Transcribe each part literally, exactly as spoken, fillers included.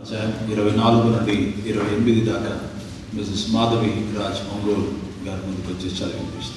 ఇరవై నాలుగు నుండి ఇరవై ఎనిమిది దాకా మిసెస్ మాధవి రాజ్ ఒంగోలు గారి ముందుకు వచ్చి చదివిపిస్తారు.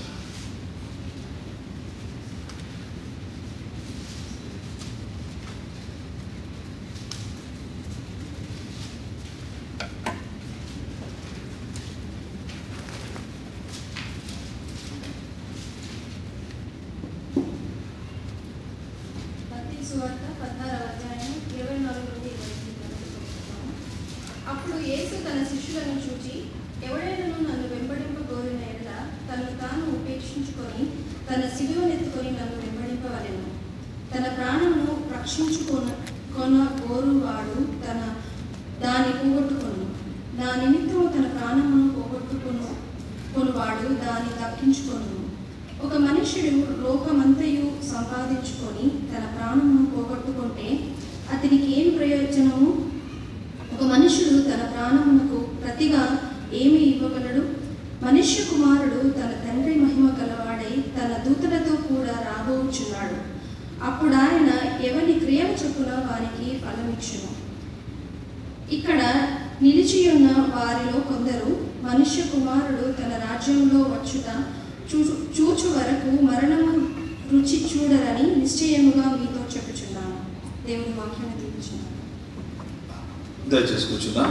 అప్పుడు యేసు తన శిష్యులను చూచి, ఎవడైనను నన్ను వెంబడింపగోరిన ఎడల తనను తాను ఉపేక్షించుకొని తన సిలువనెత్తుకొని నన్ను వెంబడింపవలెను. తన ప్రాణమును రక్షించుకొన కొన గోరువాడు తన దాన్ని పోగొట్టుకొను. నా నిమిత్తము తన ప్రాణమును పోగొట్టుకొను కొనువాడు దాన్ని దక్కించుకొను. ఒక మనుష్యుడు లోకమంతయు సంపాదించుకొని తన ప్రాణమును పోగొట్టుకుంటే అతనికి ఏం ప్రయోజనము? ఒక మనుషుడు తన ప్రాణమునకు ప్రతిగా ఏమి ఇవ్వగలడు? మనుష్య కుమారుడు తన తండ్రి మహిమ గలవాడై తన దూతలతో కూడా రాబోచున్నాడు. అప్పుడు ఆయన ఎవని క్రియల చొప్పున వారికి ఫలమిచ్చును. ఇక్కడ నిలిచియున్న వారిలో కొందరు మనుష్య కుమారుడు తన రాజ్యంలో వచ్చుట చూచు చూచు వరకు మరణము రుచి చూడరని నిశ్చయముగా మీతో చెప్పుచున్నాను. దేవుని వాక్యాన్ని దీవించును. దయచేసి కూర్చున్నాం.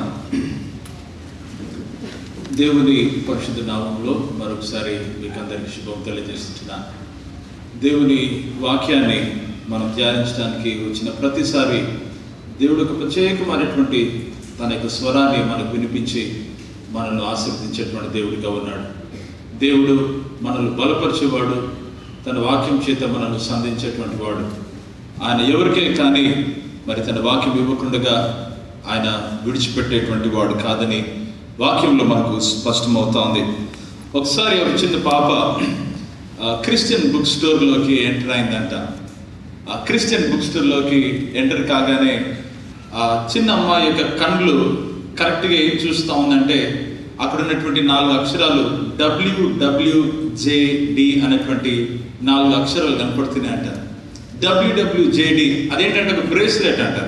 దేవుని పరిశుద్ధ నామంలో మరొకసారి మీకు అందరికీ శుభం తెలియజేస్తున్నాను. దేవుని వాక్యాన్ని మనం ధ్యానించడానికి వచ్చిన ప్రతిసారి దేవుడు ఒక ప్రత్యేకమైనటువంటి తన యొక్క స్వరాన్ని మనకు వినిపించి మనల్ని ఆశీర్వదించేటువంటి దేవుడిగా ఉన్నాడు. దేవుడు మనల్ని బలపరిచేవాడు, తన వాక్యం చేత మనల్ని సంధించేటువంటి వాడు. ఆయన ఎవరికే కానీ మరి తన వాక్యం ఇవ్వకుండా ఆయన విడిచిపెట్టేటువంటి వాడు కాదని వాక్యంలో మనకు స్పష్టమవుతా ఉంది. ఒకసారి ఒక చిన్న పాప క్రిస్టియన్ బుక్ స్టోర్లోకి ఎంటర్ అయిందంట. ఆ క్రిస్టియన్ బుక్ స్టోర్లోకి ఎంటర్ కాగానే ఆ చిన్న అమ్మాయి యొక్క కళ్ళు కరెక్ట్గా ఏం చూస్తూ ఉందంటే అక్కడ ఉన్నటువంటి నాలుగు అక్షరాలు డబ్ల్యూడబ్ల్యూజేడి అనేటువంటి నాలుగు అక్షరాలు కనపడుతున్నాయి అంట. డబ్ల్యూడబ్ల్యూజేడి అదేంటంటే ఒక బ్రేస్లెట్ అంటారు.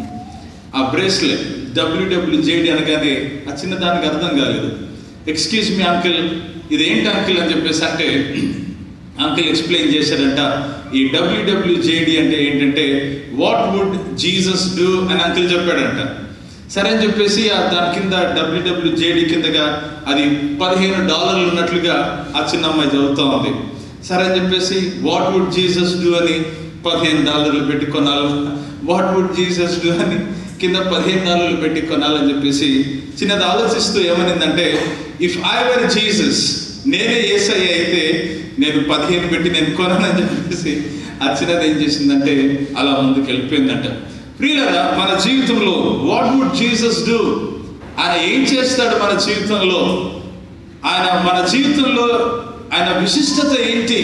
ఆ బ్రేస్లెట్ డబ్ల్యూడబ్ల్యూజేడి అనగానే ఆ చిన్నదానికి అర్థం కాలేదు. ఎక్స్క్యూజ్ మీ అంకిల్, ఇదేంటి అంకిల్ అని చెప్పేసి అంటే అంకిల్ ఎక్స్ప్లెయిన్ చేశారంట. ఈ డబ్ల్యూడబ్ల్యూజేడి అంటే ఏంటంటే వాట్ వుడ్ జీసస్ డూ అని అంకిల్ చెప్పాడంట. సరే అని చెప్పేసి దాని కింద డబ్ల్యూడబ్ల్యూజేడి కిందగా అది పదిహేను డాలర్లు ఉన్నట్లుగా ఆ చిన్న అమ్మాయి చదువుతూ ఉంది. సరే అని చెప్పేసి వాట్ వుడ్ జీసస్ డూ అని పదిహేను డాలర్లు పెట్టి కొనాలి, వాట్ వుడ్ జీసస్ డూ అని కింద పదిహేను డాలర్లు పెట్టి కొనాలని చెప్పేసి చిన్నది ఆలోచిస్తూ ఏమనిందంటే, ఇఫ్ ఐ వర్ జీసస్, నేనే యేసయ్య అయితే నేను పదిహేను పెట్టి నేను కొనాలని చెప్పేసి ఆ చిన్నది ఏం చేసిందంటే అలా ముందుకు వెళ్ళిపోయిందంట. ప్రియులారా, మన జీవితంలో వాట్ వుడ్ జీసస్ డూ, ఆయన ఏం చేస్తాడు మన జీవితంలో, ఆయన మన జీవితంలో ఆయన విశిష్టత ఏంటి,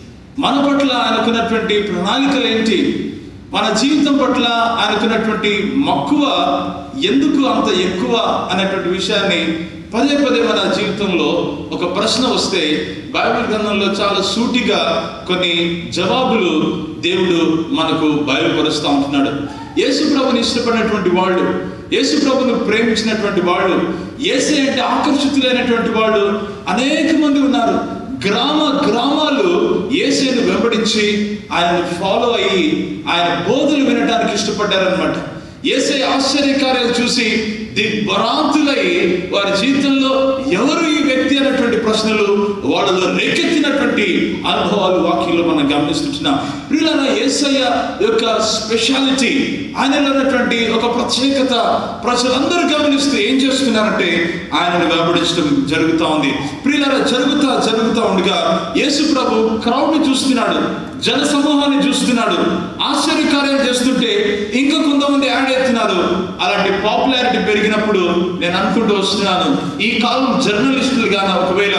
మన పట్ల ఆయనకున్నటువంటి ప్రణాళికలు ఏంటి, మన జీవితం పట్ల ఆయనకున్నటువంటి మక్కువ ఎందుకు అంత ఎక్కువ అనేటువంటి విషయాన్ని పదే పదే మన జీవితంలో ఒక ప్రశ్న వస్తే బైబిల్ గ్రంథంలో చాలా సూటిగా కొన్ని జవాబులు దేవుడు మనకు బయలుపరుస్తూ ఉంటున్నాడు. యేసు ప్రభుని ఇష్టపడినటువంటి వాళ్ళు, యేసు ప్రభుని ప్రేమించినటువంటి వాళ్ళు, యేసే అంటే ఆకర్షితులైనటువంటి వాళ్ళు అనేక మంది ఉన్నారు. గ్రామ గ్రామాలు యేసుని వెంబడించి ఆయనను ఫాలో అయ్యి ఆయన బోధలు వినడానికి ఇష్టపడ్డారనమాట. యేసే ఆశ్చర్యకార్యాలు చూసి దిగ్భ్రాంతులై వారి జీవితంలో ఎవరు ఈ వ్యక్తి అనేటువంటి ప్రశ్నలు వాళ్ళలో రేకెత్తినటువంటి అనుభవాలు వాక్యంలో మనం గమనిస్తున్నాం. ప్రియులారా, యేసయ్య యొక్క స్పెషాలిటీ, ఆయనలో ఉన్నటువంటి ఒక ప్రత్యేకత ప్రజలందరూ గమనిస్తూ ఏం చేస్తున్నారంటే ఆయనను వెంబడించడం జరుగుతూ ఉంది. ప్రియులారా, జరుగుతా జరుగుతూ ఉండగా యేసు ప్రభు క్రౌడ్ని చూస్తున్నాడు, జన సమూహాన్ని చూస్తున్నాడు, ఆశ్చర్యకార్యాలు చేస్తుంటే ఇంకా కొంతమంది యాడ్ అవుతున్నారు. అలాంటి పాపులారిటీ పెరిగినప్పుడు నేను అనుకుంటూ వస్తున్నాను, ఈ కాలం జర్నలిస్టులు గాన ఒకవేళ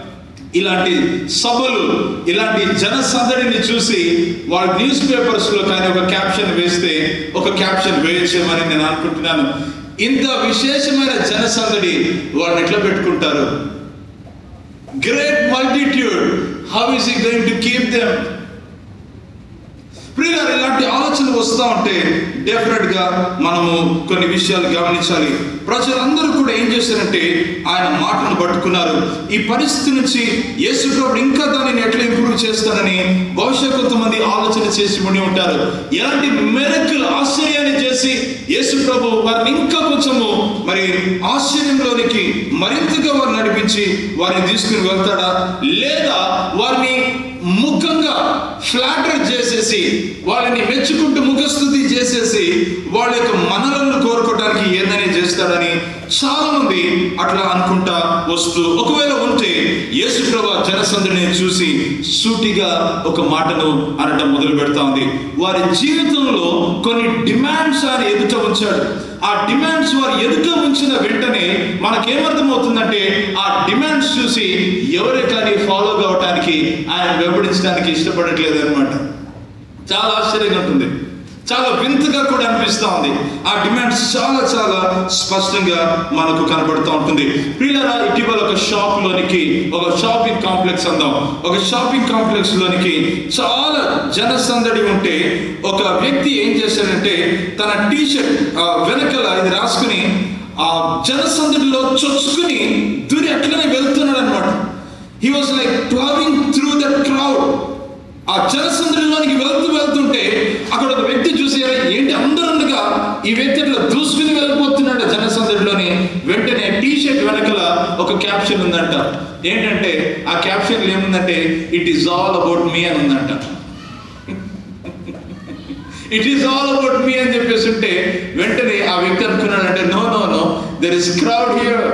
ఇలాంటి సభలు, ఇలాంటి జన సందడిని చూసి వాళ్ళ న్యూస్ పేపర్స్ లో కానీ ఒక క్యాప్షన్ వేస్తే ఒక క్యాప్షన్ వేయచ్చేమని నేను అనుకుంటున్నాను. ఇంత విశేషమైన జన సందడి వాళ్ళని ఎట్లా పెట్టుకుంటారు? Great multitude, how is he going to keep them? ప్రియులారా, ఇలాంటి ఆలోచన వస్తూ ఉంటే డెఫినెట్ గా మనము కొన్ని విషయాలు గమనించాలి. ప్రజలందరూ కూడా ఏం చేశారంటే ఆయన మాటను పట్టుకున్నారు. ఈ పరిస్థితి నుంచి యేసు ప్రభు ఇంకా దానిని ఎట్లా ఇంప్రూవ్ చేస్తానని బహుశా కొంతమంది ఆలోచన చేసి ఉండి ఉంటారు. ఎలాంటి మిరకిల్ ఆశ్చర్యాన్ని చేసి యేసు ప్రభు వారిని ఇంకా కొంచెము మరి ఆశ్చర్యంలోనికి మరింతగా వారు నడిపించి వారిని తీసుకుని వెళ్తాడా, లేదా వారిని ముఖంగా ఫ్లాటర్ చేసేసి వాళ్ళని మెచ్చుకుంటూ ముఖస్థుతి చేసేసి వాళ్ళ యొక్క మనలను కోరుకోవడానికి ఏదైనా చేస్తాడని చాలా మంది అట్లా అనుకుంటా వస్తూ, ఒకవేళ ఉంటే యేసు ప్రభు జనసందడిని చూసి సూటిగా ఒక మాటను అనటం మొదలు పెడతా ఉంది. వారి జీవితంలో కొన్ని డిమాండ్స్ ఆయన ఎదుట ఉంచాడు. ఆ డిమాండ్స్ వారు ఎదుట ఉంచిన వెంటనే మనకేమర్థమవుతుందంటే ఆ డిమాండ్స్ చూసి ఎవరే కానీ ఫాలో కావటానికి ఆయన వెంబడించడానికి ఇష్టపడట్లేదు అనమాట. చాలా ఆశ్చర్యంగా ఉంటుంది, చాలా వింతగా కూడా అనిపిస్తూ ఉంది. ఆ డిమాండ్స్ చాలా చాలా స్పష్టంగా మనకు కనబడుతూ ఉంటుంది. ప్రియులారా, ఇటీవల ఒక షాప్ లోనికి, ఒక షాపింగ్ కాంప్లెక్స్ అందాం, ఒక షాపింగ్ కాంప్లెక్స్ లోనికి చాలా జనసందడి ఉంటే ఒక వ్యక్తి ఏం చేశాడంటే తన టీ షర్ట్ వెనకల ఇది రాసుకుని ఆ జనసందడిలో చొచ్చుకుని దూరి అట్లనే వెళ్తున్నాడు అనమాట. He was like ploughing through that crowd. ఆ జనసందడిలోనికి వెళ్తూ వెళ్తుంటే అక్కడ ఒక వ్యక్తి చూసి, ఏంటి అందరన్నగా ఈ వ్యక్తి అట్లా దూసుకుని వెళ్ళిపోతున్నాడు జనసందడిలోని. వెంటనే టీ షర్ట్ వెనకల ఒక క్యాప్షన్ ఉందంట. ఏంటంటే ఆ క్యాప్షన్ ఏముందంటే, it is all about me అని ఉందంట. It is all about me అని చెప్పేసి ఉంటే వెంటనే ఆ వ్యక్తి అనుకున్నాడంటే, no no no there is crowd here,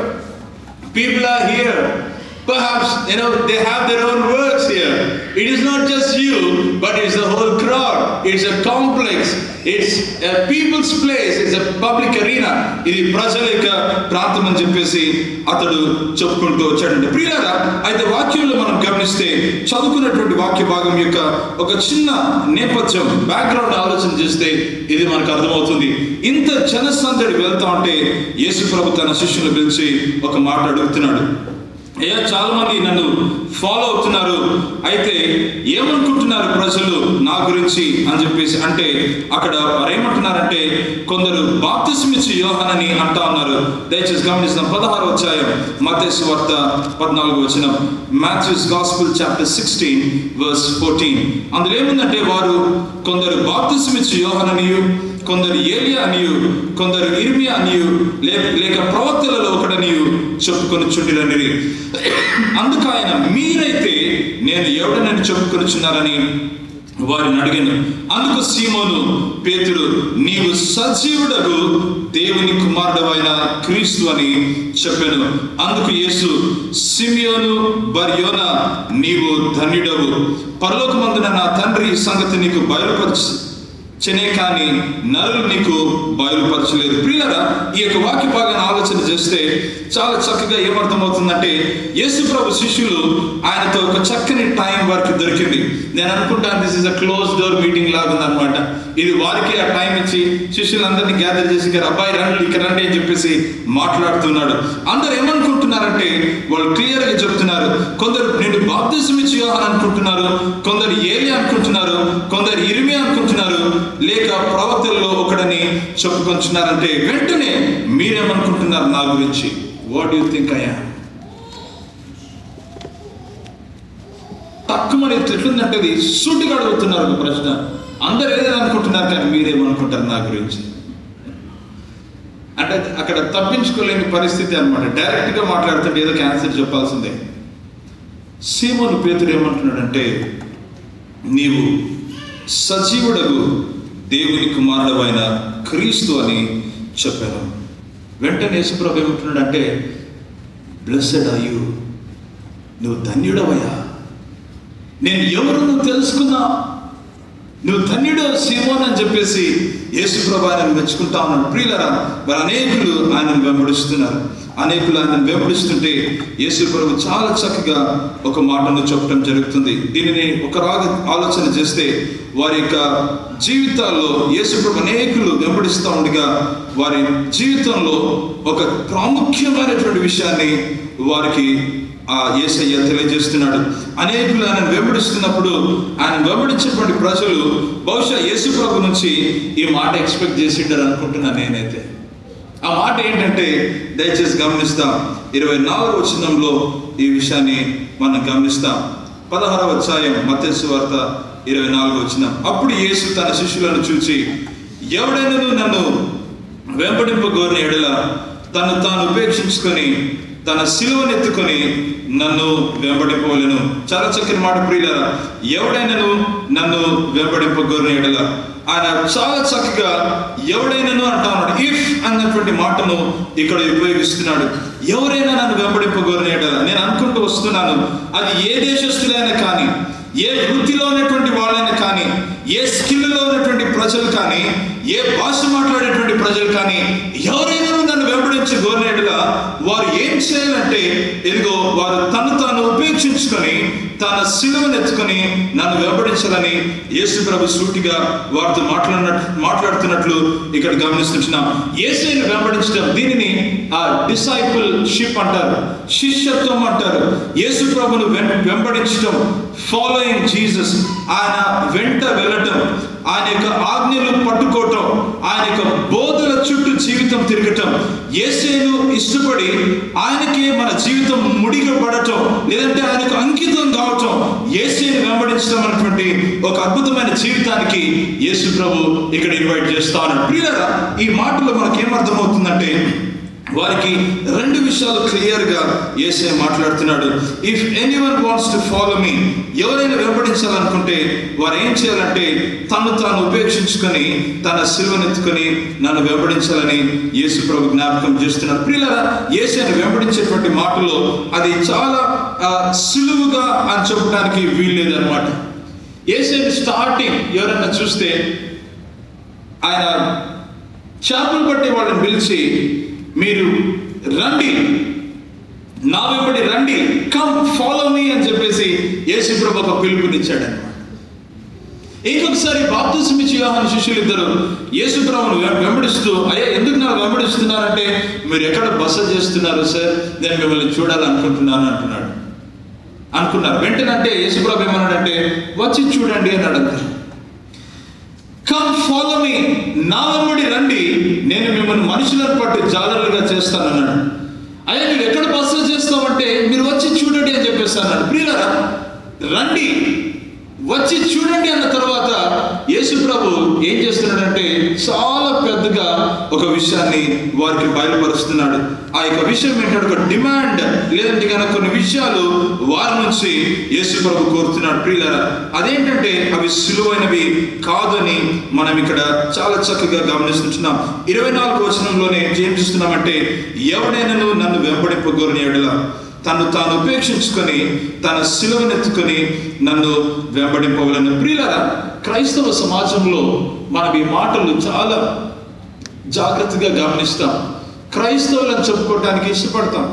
people are here, perhaps you know they have their own words here. It is not just you, but it's the whole crowd. It's a complex, it's a people's place, it's a public arena. ఇది ప్రజల యొక్క ప్రాంతం అని చెప్పేసి అతడు చెప్పుకుంటూ వచ్చాడండి. ప్రియులారా, అయితే వాక్యంలో మనం గమనిస్తే చదువుకున్నటువంటి వాక్య భాగం యొక్క ఒక చిన్న నేపథ్యం, బ్యాక్గ్రౌండ్ ఆలోచన చేస్తే ఇది మనకు అర్థమవుతుంది. ఇంత జనసందడి వెళ్తా ఉంటే యేసు ప్రభు తన శిష్యులను పిలిచి ఒక మాట అడుగుతున్నాడు. అయ్యా, చాలా మంది నన్ను ఫాలో అవుతున్నారు, అయితే ఏమనుకుంటున్నారు ప్రజలు నా గురించి అని చెప్పేసి అంటే అక్కడ వారు ఏమంటున్నారంటే, కొందరు బాప్తిస్మిచ్చి యోహానని అంటా ఉన్నారు. దయచేసి గమనిస్తాం. పదహారు అధ్యాయం మత్తయి సువార్త పద్నాలుగు వచనం, Matthew's gospel chapter sixteen verse fourteen. అందులో ఏముందంటే, వారు కొందరు బాప్తిస్మిచ్చి యోహాననియు, కొందరు ఏలియా అనియు, కొందరు ఇర్మియా అనియు, లేక ప్రవక్తలలో ఒకడనియు చెప్పుకొని చుండిరని. అందుకు ఆయన, మీరైతే నేను ఎవడనని చెప్పుకొనిచున్నారని వారిని అడిగాను. అందుకు సీమోను పేతురు, నీవు సజీవుడగు దేవుని కుమారుడవైన క్రీస్తు అని చెప్పాను. అందుకు యేసు, సిమియోను బర్యోనా, నీవు ధన్యుడవు, పరలోకమందున నా తండ్రి ఈ సంగతి నీకు బయలుపరచు చెనే కానీ నరులు నీకు బయలుపరచలేదు. ప్రియులారా, ఈ యొక్క వాక్య భాగాన్ని ఆలోచన చేస్తే చాలా చక్కగా ఏమర్థమవుతుందంటే, యేసు ప్రభు శిష్యులు ఆయనతో ఒక చక్కని టైం వరకు దొరికింది. నేను అనుకుంటాను this is a close door meeting లాగా ఉందన్నమాట. ఇది వారికి ఆ టైం ఇచ్చి శిష్యులందరినీ గ్యాదర్ చేసి, అబ్బాయి రండి, ఇక్కడ రండి అని చెప్పేసి మాట్లాడుతున్నాడు. అందరు ఏమనుకుంటున్నారంటే, వాళ్ళు క్లియర్ గా చెప్తున్నారు. కొందరు నేను బాప్తిసం ఇచ్చి యోహాను అనుకుంటున్నారు, కొందరు ఏలియా అనుకుంటున్నారు, కొందరు ఇర్మియా అనుకుంటున్నారు, లేక ప్రవక్తల్లో ఒకడని చెప్పుకొంటున్నారంటే వెంటనే మీరేమనుకుంటున్నారు నా గురించి? What do you think I am? తక్కువ ఎట్లుందంటే అది సూటిగా అడుగుతున్నారు ఒక ప్రశ్న. అందరు ఏదైనా అనుకుంటున్నారు, కానీ మీరేమనుకుంటారు నా గురించి అంటే అక్కడ తప్పించుకోలేని పరిస్థితి అనమాట. డైరెక్ట్ గా మాట్లాడుతుంటే ఏదో ఆన్సర్ చెప్పాల్సిందే. సీమోను పేతురు ఏమంటున్నాడంటే, నీవు సజీవుడగు దేవుని కుమారుడవైన క్రీస్తు అని చెప్పాను. వెంటనే యేసుప్రభు ఏమంటున్నాడంటే, బ్లెస్సెడ్ ఆర్ యు, నువ్వు ధన్యుడవయ్యా, నేను ఎవరు నువ్వు తెలుసుకున్నా, నువ్వు ధన్యుడు సీమోన్ అని చెప్పేసి యేసుప్రభు ఆయనను మెచ్చుకుంటా ఉన్నాడు. ప్రియులారా, మరి అనేకులు ఆయనను వెంబడిస్తున్నారు. అనేకులు ఆయనను వెంబడిస్తుంటే యేసుప్రభు చాలా చక్కగా ఒక మాటను చెప్పడం జరుగుతుంది. దీనిని ఒక రాగ ఆలోచన చేస్తే వారి యొక్క జీవితాల్లో యేసుప్రభు అనేకులు వెంబడిస్తూ ఉండగా వారి జీవితంలో ఒక ప్రాముఖ్యమైనటువంటి విషయాన్ని వారికి ఆ యేసయ్య తెలియజేస్తున్నాడు. అనేకులు ఆయన వెంబడిస్తున్నప్పుడు ఆయన వెంబడించినటువంటి ప్రజలు బహుశా యేసు ప్రభు నుంచి ఈ మాట ఎక్స్పెక్ట్ చేసిండారు అనుకుంటున్నాను నేనైతే. ఆ మాట ఏంటంటే దయచేసి గమనిస్తాం. ఇరవై నాలుగు వచనంలో ఈ విషయాన్ని మనం గమనిస్తాం. పదహారవ అధ్యాయం మత్తయి సువార్త ఇరవై నాలుగు వచనం. అప్పుడు యేసు తన శిష్యులను చూచి, ఎవడైనా నన్ను వెంబడింపగోరిన ఎడల తను తాను ఉపేక్షించుకొని తన సిలువనెత్తుకొని నన్ను వెంబడింపవలెను. చాలా చక్కని మాట ప్రియులారా. ఎవడైనాను నన్ను వెంబడింపగోరిన ఎడల, ఆయన చాలా చక్కగా ఎవడైనాను అంటా ఉన్నాడు. ఇఫ్ అన్నటువంటి మాటను ఇక్కడ ఉపయోగిస్తున్నాడు. ఎవరైనా నన్ను వెంబడింపగోరిన ఎడల. నేను అనుకుంటూ వస్తున్నాను, అది ఏ దేశస్తులైనా కానీ, ఏ వృత్తిలో ఉన్నటువంటి వాళ్ళైనా కానీ, ఏ స్కిల్లో ఉన్నటువంటి ప్రజలు కానీ, ఏ భాష మాట్లాడేటువంటి ప్రజలు కానీ, ఎవరైనా నన్ను వెంబడించి గోరినట్లుగా వారు ఏం చేయాలంటే, ఇదిగో వారు తను తాను ఉపేక్షించుకొని తన సిలువను ఎత్తుకొని నన్ను వెంబడించాలని యేసు ప్రభు సూటిగా వారితో మాట్లాడినట్టు మాట్లాడుతున్నట్లు ఇక్కడ గమనిస్తున్నాం. యేసుని వెంబడించడం, దీనిని ఆ డిసైపుల్ షిప్ అంటారు, శిష్యత్వం అంటారు. యేసు ప్రభును వెంబడించడం, ఫాలోయింగ్ జీసస్, ఆయన వెంట వెళ్ళటం, ఆయన యొక్క ఆజ్ఞలు పట్టుకోవటం, ఆయన యొక్క బోధల చుట్టూ జీవితం తిరగటం, యేసును ఇష్టపడి ఆయనకే మన జీవితం ముడిగబడటం, లేదంటే ఆయనకు అంకితం కావటం, యేసుని వెంబడించడం అనేటువంటి ఒక అద్భుతమైన జీవితానికి యేసు ప్రభు ఇక్కడ ఇన్వైట్ చేస్తా ఉన్నాడు. ప్రియులారా, ఈ మాటలో మనకి ఏమర్థమవుతుందంటే, వారికి రెండు విషయాలు క్లియర్ గా యేసే మాట్లాడుతున్నాడు. If anyone wants to follow me, ఎవరైనా వెంబడించాలనుకుంటే వారు ఏం చేయాలంటే తను తాను ఉపేక్షించుకొని తన సిలువనెత్తుకొని నన్ను వెంబడించాలని యేసు ప్రభు జ్ఞాపకం చేస్తున్నాడు. ప్రియులారా, యేసేని వెంబడించేటువంటి మాటలో అది చాలా సులువుగా అని చెప్పడానికి వీల్లేదు అనమాట. యేసేని స్టార్టింగ్ ఎవరైనా చూస్తే ఆయన చేపలు పట్టే వాళ్ళని పిలిచి, మీరు రండి, నా వెంబడి రండి, కమ్ ఫాలో మీ అని చెప్పేసి యేసు ప్రభు ఒక పిలుపునిచ్చాడు అనమాట. ఇంకొకసారి బాప్తిసం ఇచ్చి యోహాను శిష్యులు ఇద్దరు యేసు ప్రభువును వెంబడిస్తూ, అయ్యా ఎందుకు నాకు వెంబడిస్తున్నారంటే, మీరు ఎక్కడ బస చేస్తున్నారు సార్, నేను మిమ్మల్ని చూడాలనుకుంటున్నాను అంటున్నాడు అనుకున్నారు. వెంటనంటే యేసు ప్రభు ఏమన్నాడంటే, వచ్చి చూడండి అన్నాడు అంతే. కమ్ ఫాలో మీ, నా వెంబడి రండి, నేను మిమ్మల్ని మనుషులను పట్టి జాలరులుగా చేస్తానన్నాడు. అయ్యా నువ్వు ఎక్కడ బస చేస్తావంటే, మీరు వచ్చి చూడండి అని చెప్పేసి అన్నాడు. ప్రియులారా, రండి, వచ్చి చూడండి అన్న తర్వాత యేసు ప్రభు ఏం చేస్తున్నాడంటే చాలా పెద్దగా ఒక విషయాన్ని వారికి బయలుపరుస్తున్నాడు. ఆ యొక్క విషయం ఏంటంటే ఒక డిమాండ్, లేదంటే కనుక కొన్ని విషయాలు వారి నుంచి యేసు ప్రభు కోరుతున్నాడు. ప్రియులారా, అదేంటంటే అవి సులువైనవి కాదని మనం ఇక్కడ చాలా చక్కగా గమనిస్తున్నాం. ఇరవై నాలుగు వచనంలోనే ఏం చూస్తున్నామంటే, ఎవడైనాను నన్ను వెంబడింపగోరిన ఎడల తను తాను ఉపేక్షించుకొని తన సిలువనెత్తుకొని నన్ను వెంబడింపవలను. ప్రియులారా, క్రైస్తవ సమాజంలో మనం ఈ మాటలు చాలా జాగ్రత్తగా గమనిస్తాం. క్రైస్తవులను చెప్పుకోవడానికి ఇష్టపడతాం.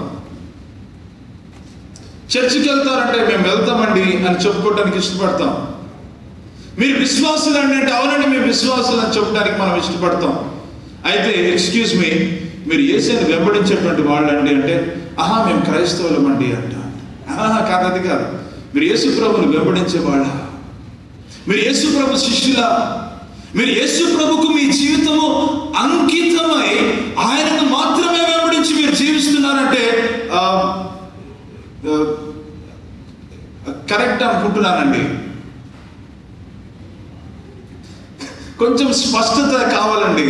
చర్చికి వెళ్తారంటే మేము వెళ్తామండి అని చెప్పుకోవడానికి ఇష్టపడతాం. మీరు విశ్వాసులు అంటే అవునండి మేము విశ్వాసులు అని చెప్పడానికి మనం ఇష్టపడతాం. అయితే ఎక్స్క్యూజ్ మీ, మీరు యేసుని వెంబడించేటువంటి వాళ్ళండి అంటే, ఆహా మేము క్రైస్తవులం అండి అంట. ఆహా కాదు, అది కాదు. మీరు యేసు ప్రభుని వెంబడించే వాళ్ళ, మీరు యేసు ప్రభు శిష్యులా, మీరు యేసు ప్రభుకు మీ జీవితము అంకితమై ఆయనను మాత్రమే వెంబడించి మీరు జీవిస్తున్నారంటే కరెక్ట్ అనుకుంటున్నానండి. కొంచెం స్పష్టత కావాలండి.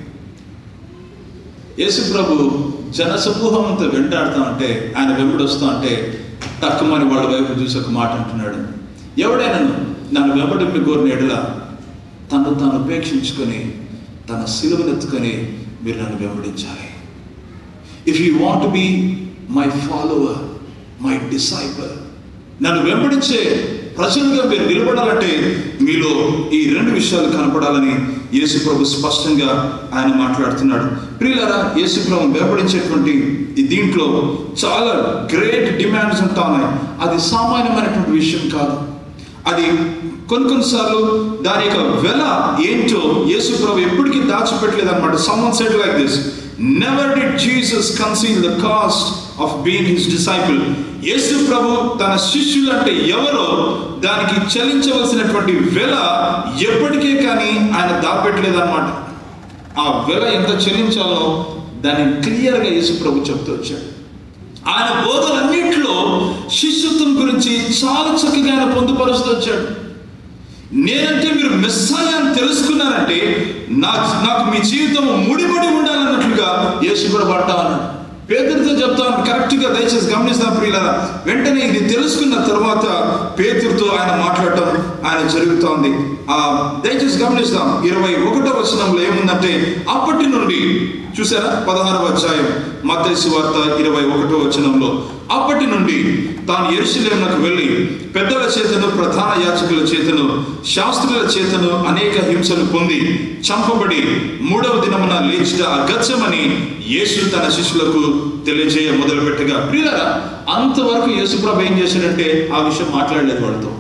యేసు ప్రభు జన సమూహం అంతా వెంటాడుతూ ఉంటే, ఆయన వెంబడి వస్తూ ఉంటే తక్కువని వాళ్ళ వైపు చూసి ఒక మాట అంటున్నాడు, ఎవడైనా నన్ను వెంబడింపి కోరిన ఎడల తను తాను ఉపేక్షించుకొని తన సిలువనెత్తుకొని మీరు నన్ను వెంబడించాలి. If you want to be my follower, my disciple, నన్ను వెంబడించే ప్రజలుగా మీరు నిలబడాలంటే మీలో ఈ రెండు విషయాలు కనపడాలని యేసు ప్రభు స్పష్టంగా ఆయన మాట్లాడుతున్నాడు. ప్రియులారా, యేసు ప్రభు వెంబడించేటువంటి ఈ దీంట్లో చాలా గ్రేట్ డిమాండ్స్ ఉంటా ఉన్నాయి. అది సామాన్యమైనటువంటి విషయం కాదు. అది కొన్ని కొన్నిసార్లు దాని యొక్క వెల ఏంటో యేసు ప్రభు ఎప్పటికీ దాచిపెట్టలేదు అనమాట. Someone said like this, never did Jesus conceal the cost of being his disciple. యేసు ప్రభు తన శిష్యులు అంటే ఎవరో దానికి చెల్లించవలసినటువంటి వెల ఎప్పటికే కానీ ఆయన దాపెట్టలేదు అన్నమాట. ఆ వెల ఎంత చెల్లించాలో దాన్ని క్లియర్గా యేసు ప్రభు చెప్తూ వచ్చాడు. ఆయన బోధనన్నింటిలో శిష్యత్వం గురించి చాలా చక్కగా ఆయన పొందుపరుస్తూ వచ్చాడు. నేనంటే మీరు మెస్సాయా అని తెలుసుకున్నారంటే నా నాకు మీ జీవితం ముడిపడి ఉండాలన్నట్లుగా యేసు ప్రభు అంటా ఉన్నాడు. పేతురుతో చెప్తా ఉన్నాడు. కరెక్ట్గా దయచేసి గమనిస్తాం ప్రియులారా. వెంటనే ఇది తెలుసుకున్న తర్వాత పేతురుతో ఆయన మాట్లాడటం ఆయన జరుగుతోంది. ఆ దయచేసి గమనిస్తాం. ఇరవై ఒకటో వచనంలో ఏముందంటే, అప్పటి నుండి చూసారా, పదహారవ అధ్యాయం మత్తయి సువార్త ఇరవై ఒకటో వచనంలో, అప్పటి నుండి తాను యెరూషలేమునకు వెళ్ళి పెద్దల చేతను ప్రధాన యాజకుల చేతను శాస్త్రుల చేతను అనేక హింసలు పొంది చంపబడి మూడవ దినమున లేచుట అగత్యమని యేసు తన శిష్యులకు తెలియజేయ మొదలుపెట్టగా. ప్రియులారా, అంతవరకు యేసు ప్రభు ఏం చేశాడంటే ఆ విషయం మాట్లాడలేదు వాడితో.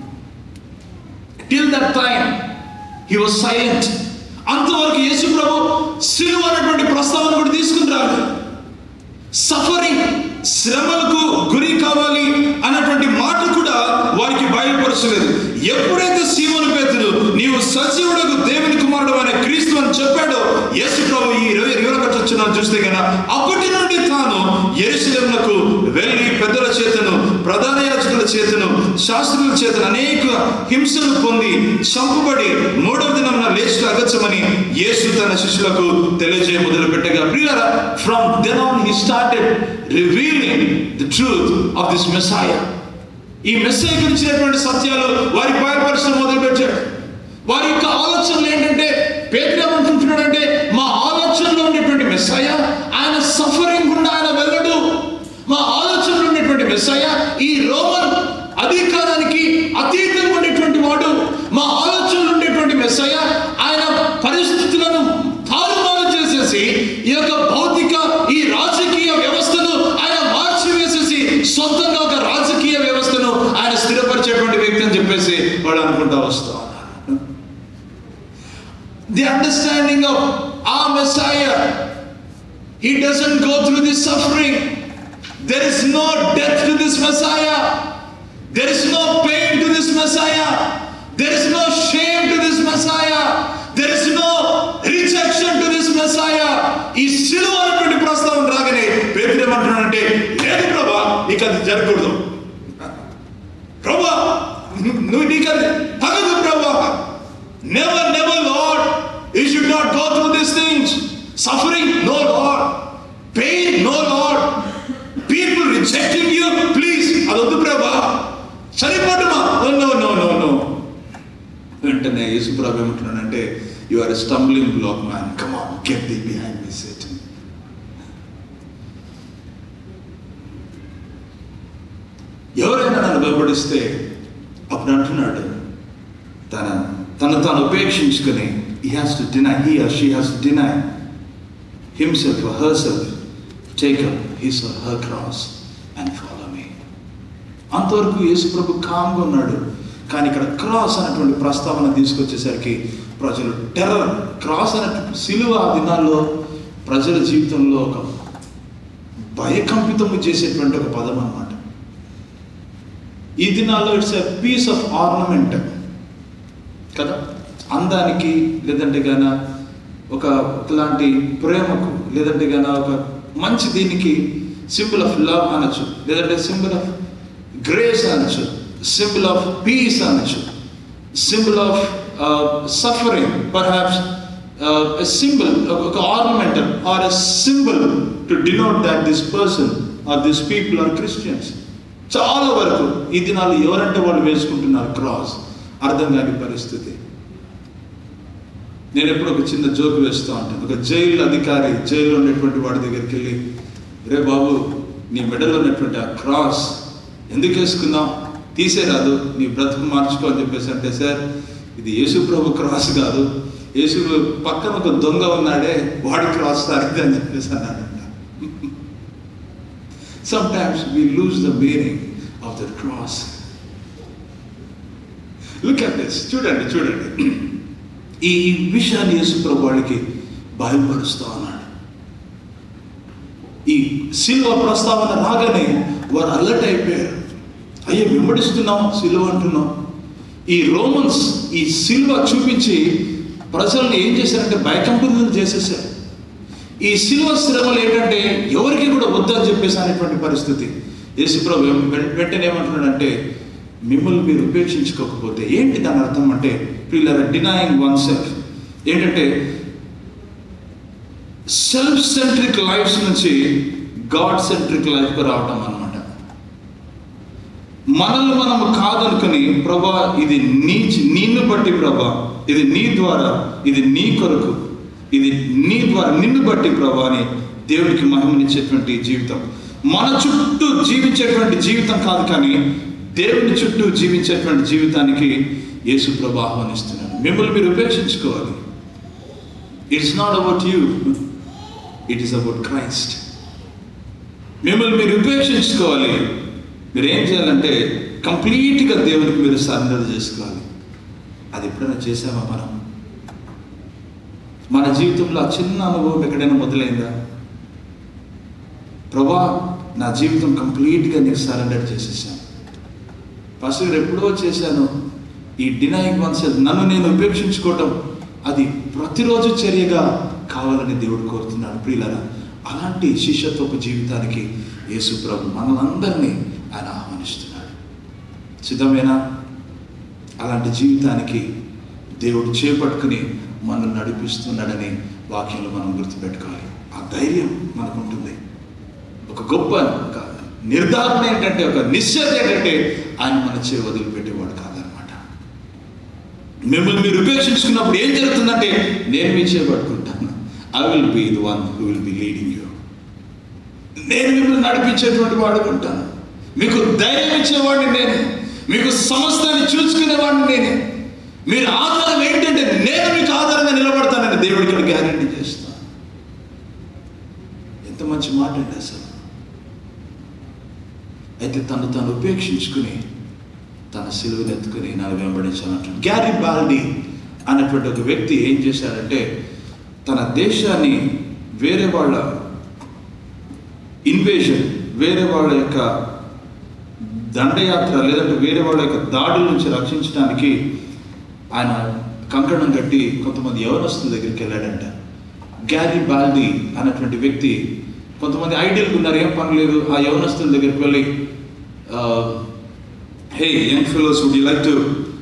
Till that time he was silent. అంతవరకు యేసు ప్రభు సిలువ అనేటువంటి ప్రస్తావన కూడా తీసుకుని రాడు. సఫరింగ్, శ్రమలకు గురి కావాలి అన్నటువంటి మాట కూడా వారికి బయలుపరచలేదు. ఎప్పుడైతే సీమోను పేతురు నీవు సజీవుడకు దేవుని కుమారుడు అనే క్రీస్తు అని చెప్పాడో యేసు ప్రభు ఈ ఇరవై ఇరవై వచ్చిన చూస్తే కనుక అప్పటి నుండి తాను యెరూషలేమునకు వెళ్ళి పెద్దల చేతను ప్రధాన యాజకుల చేతను శాస్త్రుల చేతను అనేక హింసలు పొంది చంపబడి మూడవ దినమున లేచుట అగత్యమని యేసు తన శిష్యులకు తెలియజేయ మొదలు పెట్టగా. ప్రియులారా, from then on he started revealing the truth of this Messiah. ఈ మెస్సాయా గురించినటువంటి సత్యాలు వారికి బయలుపరచడం మొదలు పెట్టాడు. వారి యొక్క ఆలోచనలు ఏంటంటే, పేతురు ఏమంటున్నాడంటే, మా ఆలోచనలో ఉండేటువంటి మెస్సాయా ఆయన సఫరింగ్ గుండా ఆయన వెళ్ళడు. మా ఆలోచనలో ఉండేటువంటి మెస్సాయా ఈ రోమన్ అధికారానికి అతీతంగా ఉండేటువంటి వాడు. మా ఆలోచనలో ఉండేటువంటి మెస్సాయా ఆయన పరిస్థితులను తారుమారు చేసేసి ఈ యొక్క భౌతిక ఈ రాజకీయ వ్యవస్థను ఆయన మార్చివేసేసి సొంతంగా ఒక రాజకీయ వ్యవస్థను ఆయన స్థిరపరిచేటువంటి వ్యక్తి అని చెప్పేసి వాడు అనుకుంటా వస్తా. The understanding of our Messiah, he doesn't go through this suffering. There is no death to this Messiah. There is no pain to this Messiah. There is no shame to this Messiah. There is no rejection to this Messiah. ఈ సిలువ అనేటువంటి ప్రస్తావన రాగానే పేతురు ఏమంటున్నాడంటే, లేదు ప్రభా, నీకు అది జరగకూడదు. ప్రభా, నువ్వు నీకు అది తగదు ప్రభా. Never, never, Lord. You should not go through these things. Suffering, no, Lord. Pain, no, Lord. People rejecting you, please. అదొద్దు ప్రభా, సరిపడమా. No, no, no, no. వెంటనే యేసు ప్రభు ఏమంటున్నాడంటే, you are a stumbling block, man. Come on, get thee behind me, Satan. ఎవరైనా నన్ను వెంబడిస్తే అప్పుడు అంటున్నాడు, తన తను తాను ఉపేక్షించుకుని he has to deny, he or she has to deny himself or herself, take up his or her cross and follow me. అంతవరకు యేసు ప్రభు కామ్గా ఉన్నాడు. కానీ ఇక్కడ క్రాస్ అనేటువంటి ప్రస్తావన తీసుకొచ్చేసరికి ప్రజలు టెర్రర్, క్రాస్ అనేటువంటి సిలువ ఆ దినాల్లో ప్రజల జీవితంలో ఒక భయకంపితము చేసేటువంటి ఒక పదం అన్నమాట. ఈ దినాల్లో it's a piece of ornament కదా, అందానికి, లేదంటే గాన ఒక ఒకలాంటి ప్రేమకు, లేదంటే గాన ఒక మంచి దీనికి సింబల్ ఆఫ్ లవ్ అనొచ్చు, లేదంటే సింబల్ ఆఫ్ గ్రేస్ అనొచ్చు, సింబల్ ఆఫ్ పీస్ అనొచ్చు, symbol of suffering, perhaps symbol, ఒక ornamental or a symbol to denote that this person or this people are Christians. చాలా వరకు ఈ దినాలు ఎవరంటే వాళ్ళు వేసుకుంటున్నారు క్రాస్, అర్థం కాని పరిస్థితి. నేను ఎప్పుడు ఒక చిన్న జోక్ వేస్తూ ఉంటాను. ఒక జైలు అధికారి జైల్లో ఉన్నటువంటి వాడి దగ్గరికి వెళ్ళి, రే బాబు, నీ మెడలో ఉన్నటువంటి ఆ క్రాస్ ఎందుకు వేసుకున్నావు, తీసేరాదు, నీ బ్రతుకు మార్చుకో అని చెప్పేసి అంటే, సార్ ఇది యేసు ప్రభు క్రాస్ కాదు, యేసు పక్కన ఒక దొంగ ఉన్నాడే వాడి క్రాస్ తాకింది అని చెప్పేసి అన్నాడంట. Sometimes we lose the meaning of the cross. Look at this. చూడండి చూడండి ఈ విషయాన్ని యేసు ప్రభు వాడికి బయలుపరుస్తూ ఉన్నాడు. ఈ సిలువ ప్రస్తావన రాగానే వారు అలర్ట్ అయిపోయారు. అయ్యో, వెంబడిస్తున్నాం, సిలువ అంటున్నాం. ఈ రోమన్స్ ఈ సిలువ చూపించి ప్రజల్ని ఏం చేశారంటే భయకంపితులను చేసేసారు. ఈ సిలువ శ్రమలు ఏంటంటే ఎవరికి కూడా వద్దని చెప్పేసి అనేటువంటి పరిస్థితి. యేసుప్రభు వెంటనే ఏమంటున్నాడంటే, మిమ్మల్ని మీరు ఉపేక్షించుకోకపోతే ఏంటి దాని అర్థం అంటే, ప్రియులారా, డినయింగ్ వన్ సెల్ఫ్ ఏంటంటే సెల్ఫ్ సెంట్రిక్ లైఫ్స్ నుంచి గాడ్ సెంట్రిక్ లైఫ్కి రావటం అన్నమాట. మనల్ని మనము కాదనుకుని, ప్రభా ఇది నీ నిన్ను బట్టి, ప్రభా ఇది నీ ద్వారా, ఇది నీ కొరకు, ఇది నీ ద్వారా నిన్ను బట్టి ప్రభా అని దేవునికి మహిమనిచ్చేటువంటి జీవితం. మన చుట్టూ జీవించేటువంటి జీవితం కాదు, కానీ దేవుని చుట్టూ జీవించేటువంటి జీవితానికి యేసు ప్రభు ఆహ్వానిస్తున్నాడు. మిమ్మల్ని మీరు ఉపేక్షించుకోవాలి. It's not about you, it is about Christ. మిమ్మల్ని మీరు ఉపేక్షించుకోవాలి. మీరు ఏం చేయాలంటే కంప్లీట్గా దేవునికి మీరు సరెండర్ చేసుకోవాలి. అది ఎప్పుడైనా చేసామా మనం? మన జీవితంలో ఆ చిన్న అనుభవం ఎక్కడైనా మొదలైందా? ప్రభా, నా జీవితం కంప్లీట్గా నీకు సరెండర్ చేసేసాను. ఫస్ట్ ఎప్పుడో చేశాను. ఈ డినయింగ్ వన్ సెల్ఫ్, నన్ను నేను ఉపేక్షించుకోవటం, అది ప్రతిరోజు చర్యగా కావాలని దేవుడు కోరుతున్నాడు. ప్రియులారా, అలాంటి శిష్యత్వపు జీవితానికి యేసు ప్రభు మనలందరినీ ఆయన ఆహ్వానిస్తున్నాడు. సిద్ధమేనా? అలాంటి జీవితానికి దేవుడు చేపట్టుకుని మనల్ని నడిపిస్తున్నాడని వాక్యంలో మనం గుర్తుపెట్టుకోవాలి. ఆ ధైర్యం మనకు ఉంటుంది. ఒక గొప్ప ఒక నిర్ధారణ ఏంటంటే, ఒక నిశ్చయత ఏంటంటే, ఆయన మన చే వదిలిపెట్టేవాడు కాదనమాట. మిమ్మల్ని మీరు ఉపేక్షించుకున్నప్పుడు ఏం జరుగుతుందంటే, నేను మీ చేపట్టుకుంటాను. I will be the one who will be leading you. నేను మిమ్మల్ని నడిపించేటువంటి వాడుకుంటాను. మీకు ధైర్యం ఇచ్చేవాడిని నేనే. మీకు సమస్తాన్ని చూసుకునేవాడిని నేనే. మీరు ఆధారం ఏంటంటే, నేను మీకు ఆధారంగా నిలబడతానని దేవుడు ఇక్కడ గ్యారెంటీ చేస్తాను. ఎంత మంచి మాట అండి అసలు. అయితే తను తను ఉపేక్షించుకుని తన సిలువను ఎత్తుకుని నన్ను వెంబడించాలంటాడు. గ్యారీ బాల్డీ అనేటువంటి ఒక వ్యక్తి ఏం చేశాడంటే, తన దేశాన్ని వేరే వాళ్ళ ఇన్వేషన్, వేరే వాళ్ళ యొక్క దండయాత్ర లేదంటే వేరే వాళ్ళ యొక్క దాడుల నుంచి రక్షించడానికి ఆయన కంకణం కట్టి కొంతమంది యవనస్తుల దగ్గరికి వెళ్ళాడంట. గ్యారీ బాల్డీ అనేటువంటి వ్యక్తి, కొంతమంది ఐడియల్గా ఉన్నారు, ఏం పని లేదు, ఆ యవనస్తుల దగ్గరికి వెళ్ళి, hey young fellows, would you like to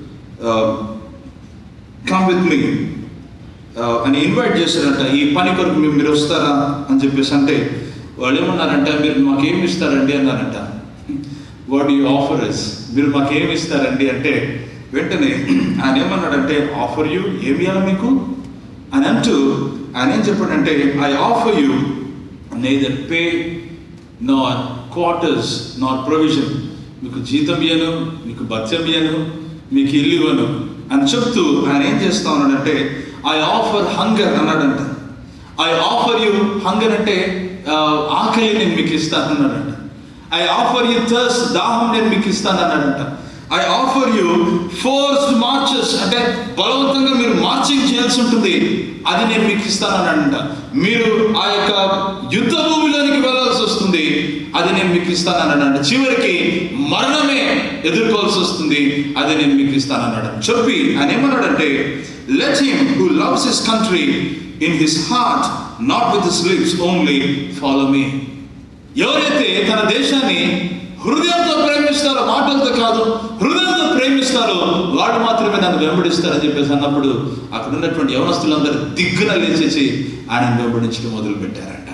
come with me అని ఇన్వైట్ చేశారంట. ఈ పని కొరకు మేము మీరు వస్తారా అని చెప్పేసి అంటే, వాళ్ళు ఏమన్నారంట, మీరు మాకేమి ఇస్తారండి అన్నారంట. వాట్ యు ఆఫర్ అస్, మీరు మాకేమి ఇస్తారండి అంటే, వెంటనే ఆయన ఏమన్నాడంటే, ఆఫర్ యూ, ఏమి ఇవ్వాలి మీకు అని అంటూ ఆయన ఏం చెప్పాడంటే, I offer you neither pay nor quarters nor provision. మీకు జీతం ఇయ్యను, మీకు భత్యం ఇయ్యను, మీకు ఇల్లు ఇవ్వను అని చెప్తూ ఆయన ఏం చేస్తా ఉన్నాడంటే, ఐ ఆఫర్ హంగర్ అన్నాడంట. ఐ ఆఫర్ యూ హంగర్ అంటే ఆకలి నేను మీకు ఇస్తాను అన్నాడంట. ఐ ఆఫర్ యూ థర్స్ట్, దాహం నేను మీకు ఇస్తాను అన్నాడంట. I offer you forced marches, అంటే బలవంతంగా మీరు మార్చింగ్ చేయాల్సి ఉంటుంది, అది నేను మీకు ఇస్తాను అన్నాడంట. మీరు ఆ యొక్క యుద్ధ భూమిలోనికి వెళ్ళాల్సి వస్తుంది, అది నేను మీకు ఇస్తాను అన్నాడంట. చివరికి మరణమే ఎదుర్కోవాల్సి వస్తుంది, అది నేను మీకు ఇస్తాను అన్నాడు. చెప్పి ఆయన ఏమన్నాడంటే, let him who loves his country in his heart not with his lips only follow me. ఎవరైతే తన దేశాన్ని హృదయంతో ప్రేమిస్తారో, మాటలతో కాదు హృదయంతో ప్రేమిస్తారో, వాడు మాత్రమే నన్ను వెంబడిస్తారని చెప్పేసి అన్నప్పుడు అక్కడ ఉన్నటువంటి యవనస్తులందరూ దిగ్గున లేచేసి ఆయన వెంబడించడం మొదలు పెట్టారంట.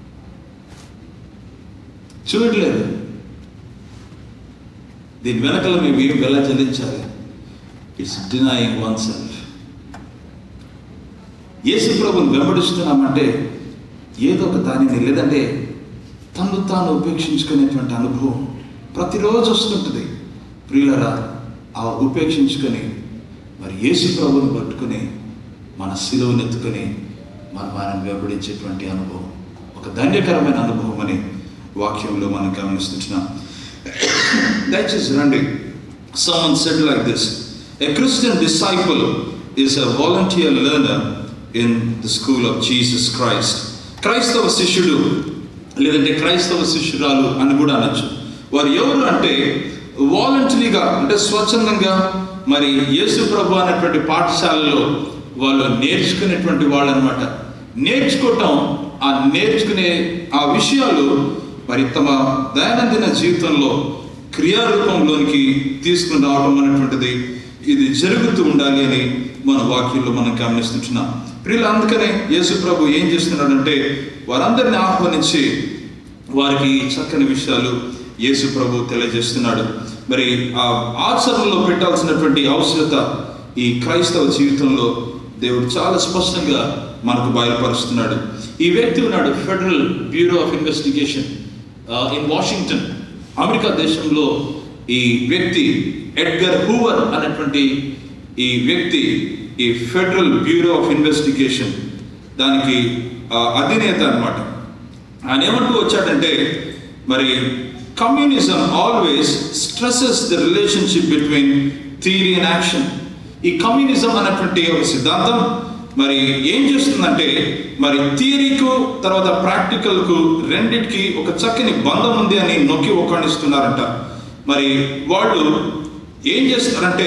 చూడలేదు దీని వెనకల మేము ఏం ఎలా చెల్లించాలి? It's denying one self. Yesu ప్రభువుని వెంబడిస్తున్నామంటే ఏదో ఒక దానిని, లేదంటే తను తాను ఉపేక్షించుకునేటువంటి అనుభవం ప్రతిరోజు వస్తుంటుంది. ప్రియులరా, ఆ ఉపేక్షించుకొని మరి యేసు ప్రభువుని పట్టుకుని మన శిలువను ఎత్తుకొని మనం ఆయన వెంబడించేటువంటి అనుభవం ఒక ధన్యకరమైన అనుభవం అని వాక్యంలో మనం గమనిస్తున్నాం. దయచేసి రండి. Someone said like this, a Christian disciple is a volunteer learner in the school of Jesus Christ. క్రైస్తవ శిష్యుడు లేదంటే క్రైస్తవ శిష్యురాలు అని కూడా అనొచ్చు. వారు ఎవరు అంటే వాలంటరీగా, అంటే స్వచ్ఛందంగా మరి యేసు ప్రభు అనేటువంటి పాఠశాలలో వాళ్ళు నేర్చుకునేటువంటి వాళ్ళు అనమాట. నేర్చుకోవటం, ఆ నేర్చుకునే ఆ విషయాలు మరి తమ దైనందిన జీవితంలో క్రియారూపంలోనికి తీసుకుని రావడం అనేటువంటిది ఇది జరుగుతూ ఉండాలి అని మన వాక్యంలో మనం గమనిస్తుంటున్నాం. ప్రియులు, అందుకనే యేసు ప్రభు ఏం చేస్తున్నాడంటే వారందరిని ఆహ్వానించి వారికి చక్కని విషయాలు యేసు ప్రభు తెలియజేస్తున్నాడు. మరి ఆ ఆచరణలో పెట్టాల్సినటువంటి అవసరత ఈ క్రైస్తవ జీవితంలో దేవుడు చాలా స్పష్టంగా మనకు బయలుపరుస్తున్నాడు. ఈ వ్యక్తి ఉన్నాడు, Federal Bureau of Investigation in Washington, America దేశంలో. ఈ వ్యక్తి ఎడ్గర్ హూవర్ అనేటువంటి ఈ వ్యక్తి ఈ ఫెడరల్ బ్యూరో ఆఫ్ ఇన్వెస్టిగేషన్ దానికి అధినేత అన్నమాట. ఆయన ఏమంటూ వచ్చాడంటే, మరి communism always stresses the relationship between theory and action. ఈ కమ్యూనిజం అనేటువంటి ఒక సిద్ధాంతం మరి ఏం చేస్తుందంటే, మరి థియరీకు తర్వాత ప్రాక్టికల్కు రెండిటికి ఒక చక్కని బంధం ఉంది అని నొక్కి ఒక్కాణిస్తున్నారంట. మరి వాళ్ళు ఏం చేస్తున్నారంటే,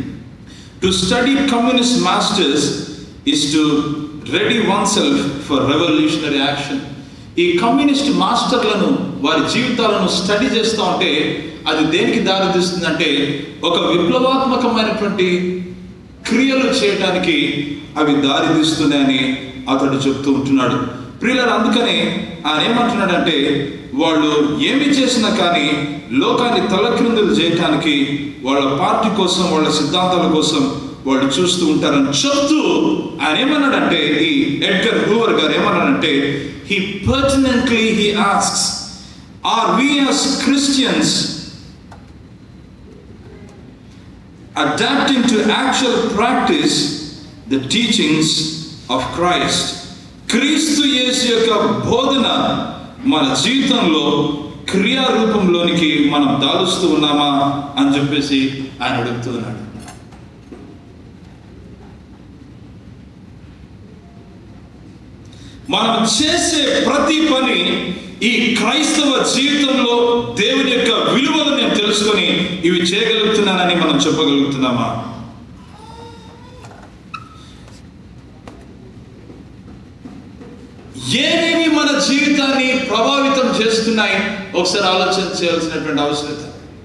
to study communist masters is to ready one self for revolutionary action. ఈ కమ్యూనిస్ట్ మాస్టర్లను, వారి జీవితాలను స్టడీ చేస్తూ ఉంటే అది దేనికి దారితీస్తుందంటే ఒక విప్లవాత్మకమైనటువంటి క్రియలు చేయడానికి అవి దారితీస్తున్నాయని అతడు చెప్తూ ఉంటున్నాడు. ప్రియులారా, అందుకనే ఆయన ఏమంటున్నాడంటే, వాళ్ళు ఏమి చేసినా కానీ లోకాన్ని తలక్రిందులు చేయటానికి వాళ్ళ పార్టీ కోసం, వాళ్ళ సిద్ధాంతాల కోసం వాళ్ళు చూస్తూ ఉంటారని చెప్తూ ఆయన ఏమన్నాడంటే, ఈ ఎడ్గర్ హూవర్ గారు ఏమన్నాడంటే, he pertinently he asks, are we as Christians adapting to actual practice the teachings of Christ? క్రీస్తు యేసు యొక్క బోధన మన జీవితంలో క్రియారూపంలోనికి మనం దాలుస్తూ ఉన్నామా అని చెప్పేసి ఆయన అడుగుతూ ఉన్నాడు. మనం చేసే ప్రతి పని ఈ క్రైస్తవ జీవితంలో దేవుని యొక్క విలువలు నేను తెలుసుకొని ఇవి చేయగలుగుతున్నానని మనం చెప్పగలుగుతున్నామా? ఏమేమి మన జీవితాన్ని ప్రభావితం చేస్తున్నాయి ఒకసారి ఆలోచన చేయాల్సినటువంటి అవసరత.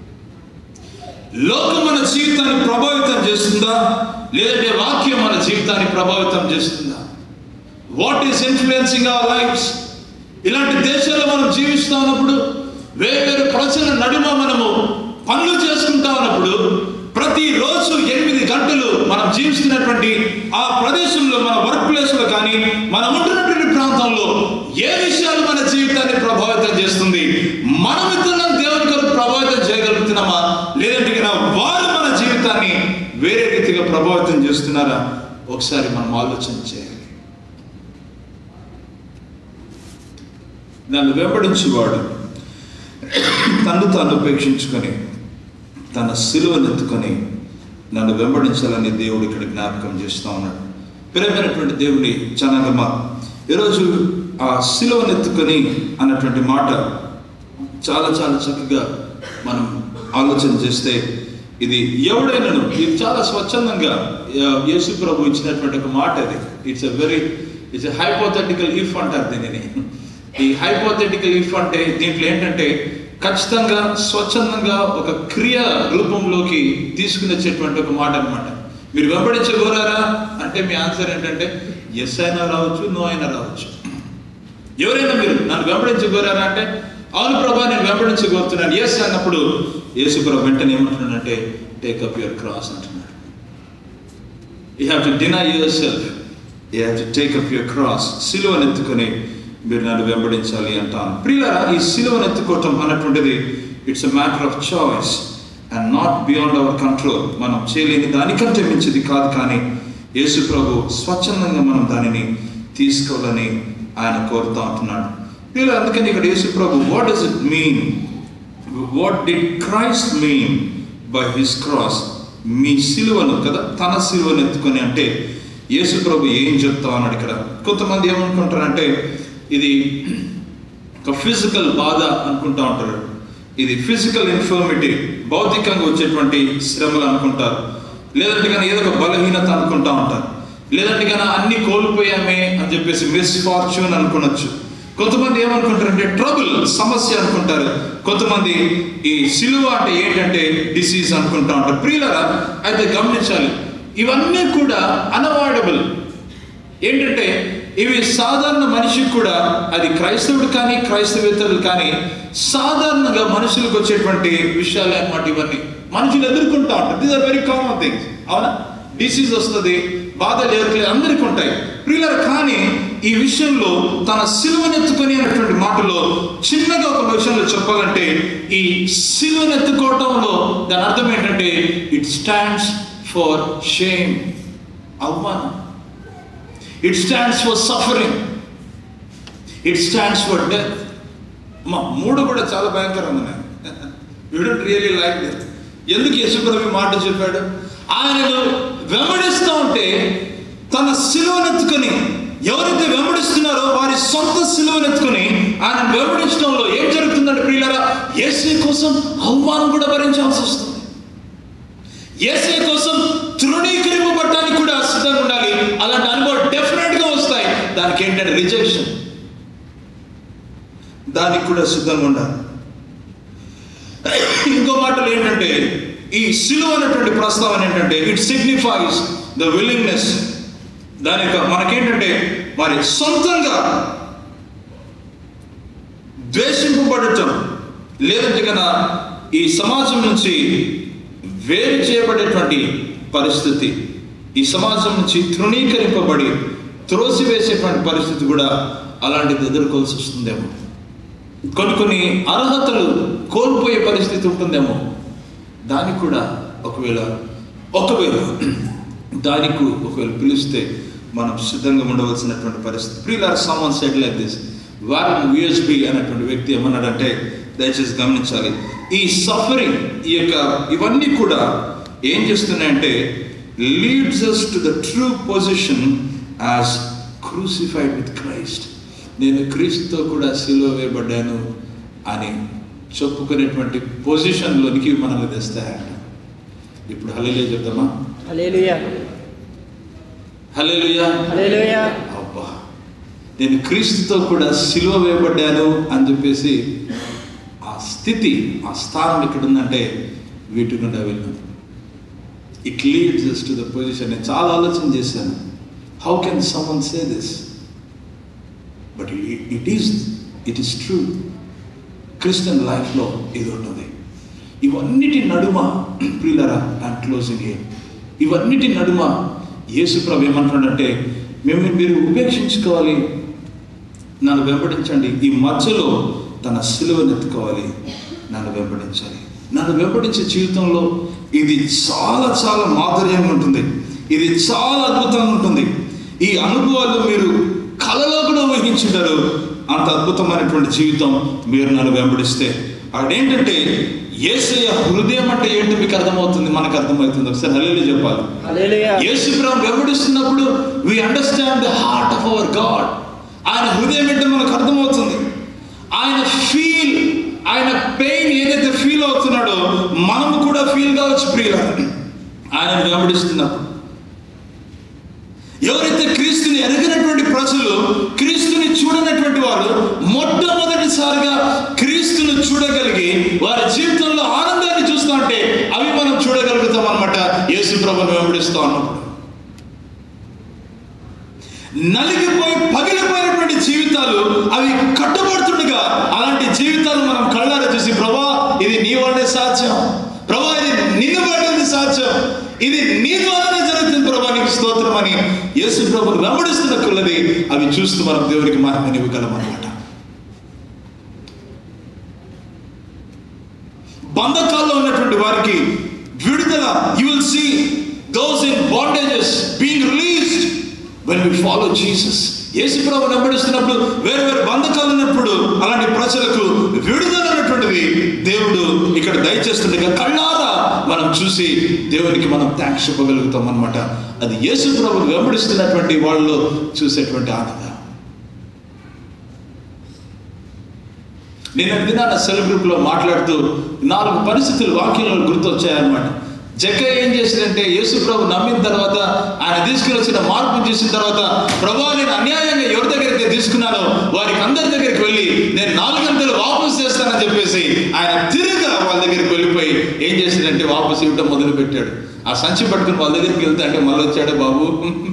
లోకం మన జీవితాన్ని ప్రభావితం చేస్తుందా, లేదంటే వాక్యం మన జీవితాన్ని ప్రభావితం చేస్తుందా? What is influencing our lifes? ఇలాంటి దేశాల్లో మనం జీవిస్తూ ఉన్నప్పుడు, వేరు ప్రజల నడుమ మనము పనులు చేసుకుంటా ఉన్నప్పుడు, ప్రతిరోజు ఎనిమిది గంటలు మనం జీవిస్తున్నటువంటి ఆ ప్రదేశంలో, మన వర్క్ ప్లేస్లో కానీ మనం ఉంటున్నటువంటి ప్రాంతంలో ఏ విషయాలు మన జీవితాన్ని ప్రభావితం చేస్తుంది? మనం ఇతరులను దేవుని కొరకు ప్రభావితం చేయగలుగుతున్నామా, లేదంటే వారు మన జీవితాన్ని వేరే రీతిగా ప్రభావితం చేస్తున్నారా? ఒకసారి మనం ఆలోచన చేయాలి. నన్ను వెంబడించేవాడు తను తాను ఉపేక్షించుకొని తన సిలువనెత్తుకొని నన్ను వెంబడించాలని దేవుడు ఇక్కడ జ్ఞాపకం చేస్తూ ఉన్నాడు. ప్రియమైనటువంటి దేవుని జనాంగమా, ఈరోజు ఆ సిలువనెత్తుకొని అన్నటువంటి మాట చాలా చాలా చక్కగా మనం ఆలోచన చేస్తే, ఇది ఎవడైనాను, ఇది చాలా స్వచ్ఛందంగా యేసు ప్రభు ఇచ్చినటువంటి ఒక మాట. అది it's a very it's a hypothetical if అంటారు దీనిని. ఈ హైపోథెటికల్ ఇఫ్ అంటే దీంట్లో ఏంటంటే ఖచ్చితంగా స్వచ్ఛందంగా ఒక క్రియ రూపంలోకి తీసుకుని వచ్చేటువంటి ఒక మాట అనమాట. మీరు వెంబడించగోరారా అంటే మీ ఆన్సర్ ఏంటంటే ఎస్ అయినా రావచ్చు, నో అయినా రావచ్చు. ఎవరైనా మీరు నన్ను వెంబడించగోరారా అంటే అవును ప్రభా నేను వెంబడించగోరుతున్నాను ఎస్ అన్నప్పుడు యేసు ప్రభు వెంటనే ఏమంటున్నాడంటే టేక్ అప్ యువర్ క్రాస్ అంటున్నాడు. You have to deny your self, you have to take up your cross. సిలువను ఎత్తుకొని మీరు నన్ను వెంబడించాలి అంటాను. ప్రియులారా, ఈ సిలువను ఎత్తుకోవటం అన్నటువంటిది it's a matter of choice and not beyond our control. మనం చేయలేని దానికంటే మించిది కాదు, కానీ యేసు ప్రభు స్వచ్ఛందంగా మనం దానిని తీసుకోవాలని ఆయన కోరుతూ ఉంటున్నాడు. ప్రియులారా, అందుకని ఇక్కడ యేసు ప్రభు what does it mean, what did Christ mean by his cross? మీ సిలువను కదా, తన సిలువను ఎత్తుకొని అంటే యేసు ప్రభు ఏం చెప్తా ఉన్నాడు ఇక్కడ? కొంతమంది ఏమనుకుంటారంటే ఇది ఒక ఫిజికల్ బాధ అనుకుంటా ఉంటారు. ఇది ఫిజికల్ ఇన్ఫర్మిటీ, భౌతికంగా వచ్చేటువంటి శ్రమలు అనుకుంటారు. లేదంటే కానీ ఏదో ఒక బలహీనత అనుకుంటా ఉంటారు. లేదంటే కానీ అన్ని కోల్పోయామే అని చెప్పేసి మిస్ఫార్చ్యూన్ అనుకోనొచ్చు. కొంతమంది ఏమనుకుంటారంటే ట్రబుల్, సమస్య అనుకుంటారు. కొంతమంది ఈ సిలువ అంటే ఏంటంటే డిసీజ్ అనుకుంటా ఉంటారు. ప్రియులారా, అయితే గమనించాలి, ఇవన్నీ కూడా అన్అవాయిడబుల్. ఏంటంటే ఇవి సాధారణ మనిషికి కూడా, అది క్రైస్తవుడు కానీ క్రైస్తవేతరులు కానీ సాధారణంగా మనుషులకు వచ్చేటువంటి విషయాలే అన్నమాట. ఇవన్నీ మనుషులు ఎదుర్కొంటా ఉంటారు. These are very common things. అవునా? డిసీజ్ వస్తుంది, బాధలు ఎవరికి అందరికీ ఉంటాయి ప్రియులారా. కానీ ఈ విషయంలో తన సిలువనెత్తుకొని అనేటువంటి మాటలో చిన్నగా ఒక విషయంలో చెప్పాలంటే, ఈ సిలువనెత్తుకోవటంలో దాని అర్థం ఏంటంటే ఇట్ స్టాండ్స్ ఫర్ షేమ్, అవమానం. It stands for suffering, it stands for death. మా మూడు కూడా చాలా భయంకరంగా ఉన్నాయి. You don't really like that. ఎందుకు యేసుప్రభు మాట చెప్పాడు? ఆయనను వెంబడిస్తూ ఉంటే తన సిలువనెత్తుకొని, ఎవరైతే వెంబడిస్తున్నారో వారి సొంత సిలువనెత్తుకొని ఆయన వెంబడించడంలో ఏం జరుగుతుందంటే ప్రియులారా, యేసే కోసం అవమానం కూడా భరించాల్సి వస్తుంది. యేసే కోసం తృణీకరింపబడటానికి కూడా సిద్ధంగా ఉండాలి. అలాంటి అనుభవం డెఫినెట్ గా వస్తాయి. దానికి ఏంటంటే రిజెక్షన్, దానికి కూడా సిద్ధంగా ఉండాలి. ఇంకో మాటలు ఏంటంటే ఈ సిలువ అనేటువంటి ప్రస్తావన ఏంటంటే ఇట్ సిగ్నిఫైస్ ద విల్లింగ్నెస్. దానికి మనకేంటంటే మరి సొంతంగా ద్వేషింపబడటం, లేదంటే కన్నా ఈ సమాజం నుంచి వేరు చేయబడేటువంటి పరిస్థితి, ఈ సమాజం నుంచి తృణీకరింపబడి త్రోసివేసేటువంటి పరిస్థితి కూడా అలాంటిది ఎదుర్కోవాల్సి వస్తుందేమో. కొన్ని కొన్ని అర్హతలు కోల్పోయే పరిస్థితి ఉంటుందేమో. దానికి కూడా ఒకవేళ ఒకవేళ దానికి ఒకవేళ పిలిస్తే మనం సిద్ధంగా ఉండవలసినటువంటి పరిస్థితి. ప్రియులారా, someone said like this. Warren యూఎస్బి అనేటువంటి వ్యక్తి ఏమన్నాడంటే, దయచేసి గమనించాలి, ఈ సఫరింగ్, ఈ యొక్క ఇవన్నీ కూడా ఏం చేస్తున్నాయంటే leads us to the true position as crucified with Christ. నేను క్రీస్తుతో కూడా సిలువ వేయబడ్డాను అని చెప్పుకునేటువంటి పొజిషన్లోనికి మనల్ని తెస్తాయంట. ఇప్పుడు హల్లెలూయా చెప్దామా? హల్లెలూయా, హల్లెలూయా, హల్లెలూయా. అబ్బా, నేను క్రీస్తుతో కూడా సిలువ వేయబడ్డాను అని చెప్పేసి ఆ స్థితి, ఆ స్థానం ఎక్కడ ఉందంటే వీటి నుండి వెళ్ళాను. It leads us to the position. నేను చాలా ఆలోచన చేశాను, how can someone say this, but it is it is true. Christian లైఫ్లో ఇది ఉంటుంది. ఇవన్నిటి నడుమ ప్రియులారా, ఐఎమ్ క్లోజింగ్ హియర్, ఇవన్నిటి నడుమ యేసు ప్రభు ఏమంటున్నాడంటే, మేము మీరు ఉపేక్షించుకోవాలి, నన్ను వెంబడించండి. ఈ మధ్యలో తన సిలువను ఎత్తుకోవాలి, నన్ను వెంబడించాలి. నన్ను వెంబడించే జీవితంలో ఇది చాలా చాలా మాధుర్యంగా ఉంటుంది, ఇది చాలా అద్భుతంగా ఉంటుంది. ఈ అనుభవాలు మీరు కలలో కూడా ఊహించుంటారు. అంత అద్భుతమైనటువంటి జీవితం మీరు నన్ను వెంబడిస్తే. అదేంటంటే యేసయ్య హృదయం అంటే ఏంటో మీకు అర్థమవుతుంది, మనకు అర్థమవుతుంది. ఒకసారి హల్లెలూయా చెప్పాలి. యేసు ప్రభువును వెంబడిస్తున్నప్పుడు we understand the heart of our God. ఆయన హృదయం ఏంటో మనకు అర్థమవుతుంది. ఆయన ఫీల్, ఆయన పెయిన్ ఏదైతే ఫీల్ అవుతున్నాడో మనము కూడా ఫీల్ కావచ్చు ప్రియులారా, ఆయన వెంబడిస్తున్నప్పుడు. ఎవరైతే క్రీస్తుని ఎరగినటువంటి ప్రజలు, క్రీస్తుని చూడనటువంటి వారు మొట్టమొదటిసారిగా క్రీస్తుని చూడగలిగి వారి జీవితంలో ఆనందాన్ని చూస్తూ ఉంటే అవి మనం చూడగలుగుతాం అన్నమాట. యేసు ప్రభువును వెంబడిస్తూ ఉన్నప్పుడు నలిగిపోయి పగిలిపోయినటువంటి జీవితాలు అవి కట్టబడుతుండగా అలాంటి జీవితాలు మనం కళ్ళారా చూసి, ప్రభా ఇది నీ వల్లే సాధ్యం, ప్రభా ఇది నిన్ను బట్టి సాధ్యం, ఇది నీ ద్వారానే జరుగుతుంది ప్రభా, నీకు స్తోత్రం అని యేసు ప్రభువును వెంబడిస్తున్న కొలది అవి చూస్తూ మనం దేవునికి మహిమని ఇవ్వగలం అన్నమాట. బంధకాల్లో ఉన్నటువంటి వారికి విడుదల, you will see those in bondages being released when we follow Jesus. యేసు ప్రభువును వెంబడిస్తున్నప్పుడు వేరు వేరు బంధకాలు ఉన్నప్పుడు అలాంటి ప్రజలకు విడుదల అనేటువంటిది దేవుడు ఇక్కడ దయచేస్తుండగా కళ్ళారా మనం చూసి దేవునికి మనం థాంక్స్ చెప్పగలుగుతాం అన్నమాట. అది యేసు ప్రభువును వెంబడిస్తున్నటువంటి వాళ్ళలో చూసేటువంటి ఆనందం. నిన్న దినాన సెల్ గ్రూప్లో మాట్లాడుతూ నాలుగు పరిస్థితులు వాక్యంలో గుర్తొచ్చాయన్నమాట. జక్కయ్య ఏం చేసిందంటే యేసు ప్రభు నమ్మిన తర్వాత ఆయన తీసుకుని వచ్చిన మార్పు చేసిన తర్వాత, ప్రభు నేను అన్యాయంగా ఎవరి దగ్గరికి తీసుకున్నానో వారికి అందరి దగ్గరికి వెళ్ళి నేను నాలుగంతలు వాపసు చేస్తానని చెప్పేసి ఆయన తిరిగి వాళ్ళ దగ్గరికి వెళ్ళిపోయి ఏం చేసిందంటే వాపసు ఇవ్వటం మొదలు పెట్టాడు. ఆ సంచి పట్టుకుని వాళ్ళ దగ్గరికి వెళ్తా అంటే మళ్ళీ వచ్చాడు, బాబు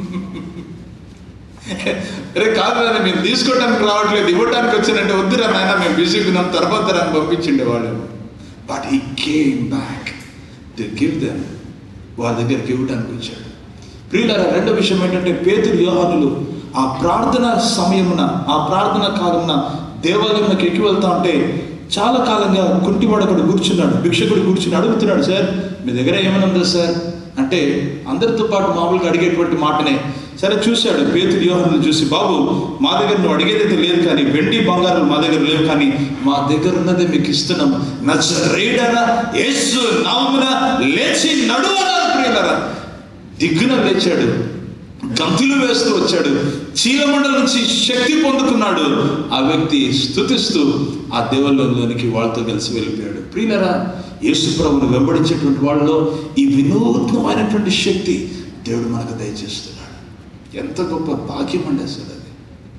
రే కాదు అని మేము తీసుకోవడానికి రావట్లేదు, ఇవ్వడానికి వచ్చానంటే వద్దురా నాయన మేము బిజీగా ఉన్నాం, తర్వాత అని పంపించిండే వాళ్ళు. But he came back to give them, వాళ్ళ దగ్గరికి ఇవ్వడానికి వచ్చాడు. ప్రియులారా, రెండో విషయం ఏంటంటే పేతురు యోహానులు ఆ ప్రార్థన సమయమున ఆ ప్రార్థన కాలమున దేవాలయంలోకి ఎక్కి వెళ్తా ఉంటే చాలా కాలంగా కుంటివాడు అక్కడ కూర్చున్నాడు, భిక్షకుడు కూర్చుని అడుగుతున్నాడు, సార్ మీ దగ్గర ఏమైనా ఉందా సార్ అంటే అందరితో పాటు మామూలుగా అడిగేటువంటి మాటనే. సరే చూశాడు పేతురు యోహానులు చూసి, బాబు మా దగ్గర నువ్వు అడిగేదైతే లేదు, కానీ వెండి బంగారాలు మా దగ్గర లేవు, కానీ మా దగ్గర ఉన్నదే మీకు ఇస్తున్నాం, నజరేయుడైన యేసు నామమున లేచి నడువన్నారు. ప్రియులారా, దిగ్గున లేచాడు, గంతులు వేస్తూ వచ్చాడు, చీలమండల నుంచి శక్తి పొందుకున్నాడు. ఆ వ్యక్తి స్తుతిస్తూ ఆ దేవాలయంలోనికి వాళ్ళతో కలిసి వెళ్ళిపోయాడు. ప్రియులారా, యేసు ప్రభువును వెంబడించేటువంటి వాళ్ళలో ఈ వినూత్నమైనటువంటి శక్తి దేవుడు మనకు దయచేస్తున్నాడు. ఎంత గొప్ప భాగ్యం అండి అసలు అది.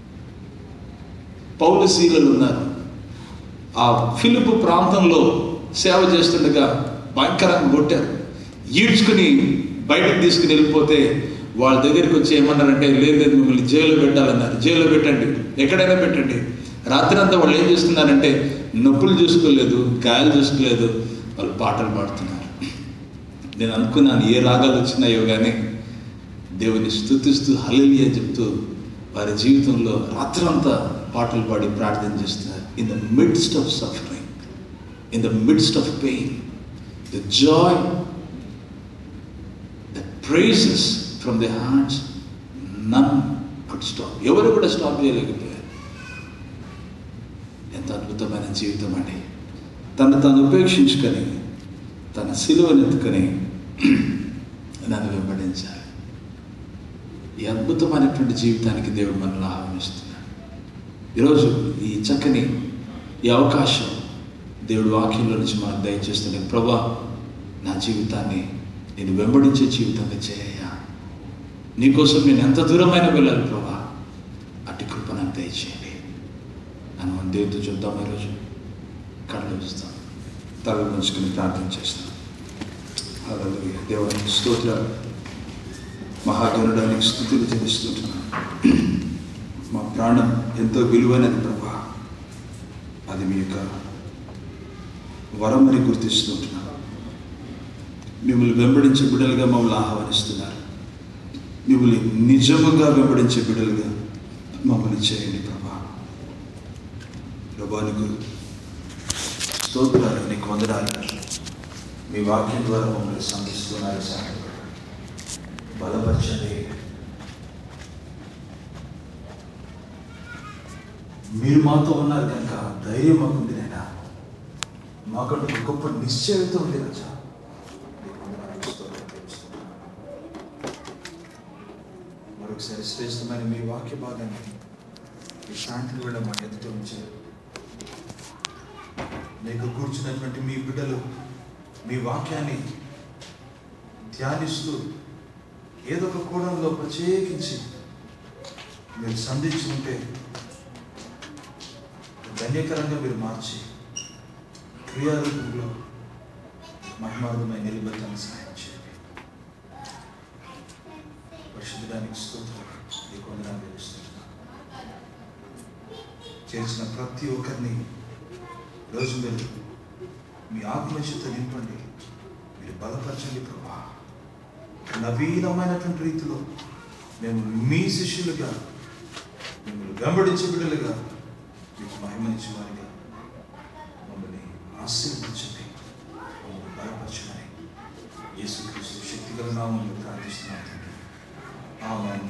పౌలు శీలలు ఉన్నారు, ఆ ఫిలిప్పు ప్రాంతంలో సేవ చేస్తుండగా భయంకరంగా కొట్టారు, ఈడ్చుకుని బయటకు తీసుకుని వెళ్ళిపోతే వాళ్ళ దగ్గరికి వచ్చి ఏమన్నారంటే, లేదు లేదు మిమ్మల్ని జైల్లో పెట్టాలన్నారు. జైల్లో పెట్టండి, ఎక్కడైనా పెట్టండి. రాత్రి అంతా వాళ్ళు ఏం చేస్తున్నారంటే నొప్పులు చూసుకోలేదు, గాయాలు చూసుకోలేదు, వాళ్ళు పాటలు పాడుతున్నారు. నేను అనుకున్నాను ఏ రాగాలు వచ్చినాయో కానీ దేవుని స్తుతిస్తూ హల్లెలూయా చెప్తూ వారి జీవితంలో రాత్రంతా పాటలు పాడి ప్రార్థన చేస్తున్నారు. In the midst of suffering, in the midst of pain, the joy, the praises from the hearts, none could stop. ఎవరు కూడా స్టాప్ చేయలేకపోయారు. ఎంత అద్భుతమైన జీవితం అండి. తను తాను ఉపేక్షించుకొని తన సిలువను ఎత్తుకొని నన్ను వెంబడించాలి. ఈ అద్భుతమైనటువంటి జీవితానికి దేవుడు మనల్ని ఆహ్వానిస్తున్నాడు. ఈరోజు ఈ చక్కని ఈ అవకాశం దేవుడు వాక్యంలో నుంచి మనకు దయచేస్తున్నాడు. ప్రభా, నా జీవితాన్ని నేను వెంబడించే జీవితంగా చేయ, నీకోసం నేను ఎంత దూరమైన వెళ్ళాలి ప్రభా, అట్టి కృప నాకు దయచేయండి. నన్ను మన దేవుడితో చూద్దాం. ఈరోజు కళ్ళు చూస్తాం, తల ఉంచుకొని ప్రార్థన చేస్తాం. హల్లెలూయా. దేవునికి స్తోత్రాలు, మహాగణుడానికి స్తుతులు చెల్లిస్తుంటున్నాను. మా ప్రాణం ఎంతో విలువైనది ప్రభా, అది మీ యొక్క వరమని గుర్తిస్తుంటున్నాను. మిమ్మల్ని వెంబడించే బిడ్డలుగా మమ్మల్ని ఆహ్వానిస్తున్నారు. మిమ్మల్ని నిజముగా వెంబడించే బిడ్డలుగా మమ్మల్ని చేయండి ప్రభా. ప్రభా, నీకు స్తోత్రాలు, నీకు వందనాలు. మీ వాక్యం ద్వారా మమ్మల్ని సంధిస్తున్నారు. సార్ బలపరచండి. మీరు మాతో ఉన్నారు కనుక ధైర్యం మాకుంది నైనా, మాకంటూ గొప్ప నిశ్చయత ఉంది కదా. మరొకసారి శ్రేష్టమైన మీ వాక్య భాగాన్ని ఈ శాంతిని కూడా మా ఎదుట ఉంచారు. మీకు కూర్చున్నటువంటి మీ బిడ్డలు మీ వాక్యాన్ని ధ్యానిస్తూ ఏదో ఒక కోణంలో ప్రత్యేకించి మీరు సంధించి ఉంటే ధన్యకరంగా మీరు మార్చి క్రియారూపంలో మహిమార్థమై నిలబెట్టాలని సహాయం చేయండి. పరిశుద్ధానికి స్తోత్రాలు, ఈ కొందనాలు తెలుస్తున్నాను. చేసిన ప్రతి ఒక్కరిని రోజు మీరు మీ ఆత్మశక్తి నింపండి, మీరు బలపరచండి ప్రభా. నవీనమైనటువంటి రీతిలో మేము మీ శిష్యులుగా, మిమ్మల్ని వెంబడించే బిడ్డలుగా, మీకు మహిమనిచ్చే వారిగా మమ్మల్ని ఆశీర్వదించండి, మమ్మల్ని బలపరచమని యేసుక్రీస్తు శక్తిగల నామములో ప్రార్థిస్తున్నాను. ఆమేన్.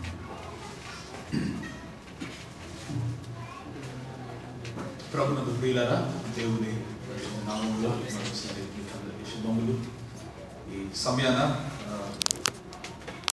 ప్రభువుకు ప్రియులారా, దేవుని నామములో మరొకసారి మీకు అందరికీ శుభములు. ఈ సమయాన